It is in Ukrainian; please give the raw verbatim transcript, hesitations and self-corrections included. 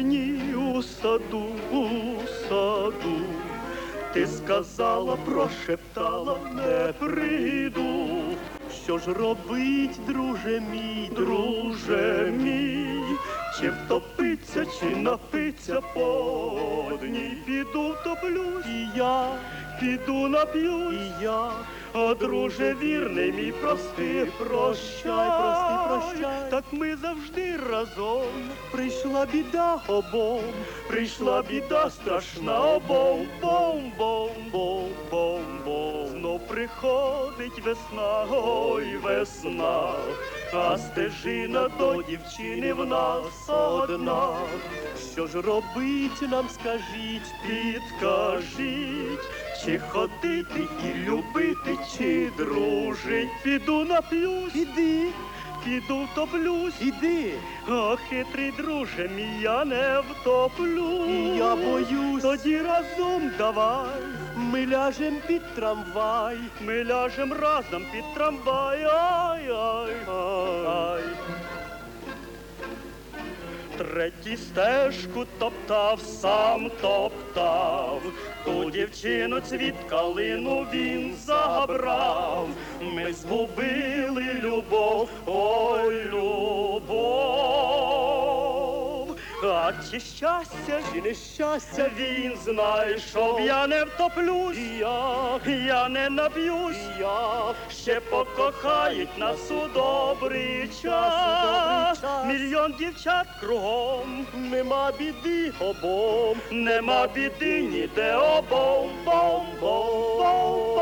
вишні у саду, у саду. Ти сказала, прошептала, не прийду. Що ж робить, друже мій, друже мій? Чи втопиться, чи напиться по дні? Піду втоплюсь, і я піду нап'юсь, і я. О, друже вірний мій, прости, прощай, прости, прощай. Так ми завжди разом. Прийшла біда обом, прийшла біда страшна обом. Бом, бом, бом, бом, бом. Знов приходить весна, ой, весна. А стежина до дівчини в нас одна. Що ж робить нам, скажіть, підкажіть, чи ходити і любити, чи дружить? Піду нап'юсь, іди, піду втоплюсь, іди. О, хитрий друже мій, я не втоплюсь. І я боюсь, тоді разом давай. Ми ляжем під трамвай, ми ляжем разом під трамвай, ай-ай, ай. Третій стежку топтав, сам топтав, ту дівчину цвіт калину він забрав. Ми згубили любов, ой, любов. А чи щастя, чи нещастя він знайшов? Я не втоплюсь, я, я не нап'юсь, я. Ще покохають нас у добрий час. Мільйон дівчат кругом, нема біди обом, нема біди ніде обом, бом, бом, бом, бом.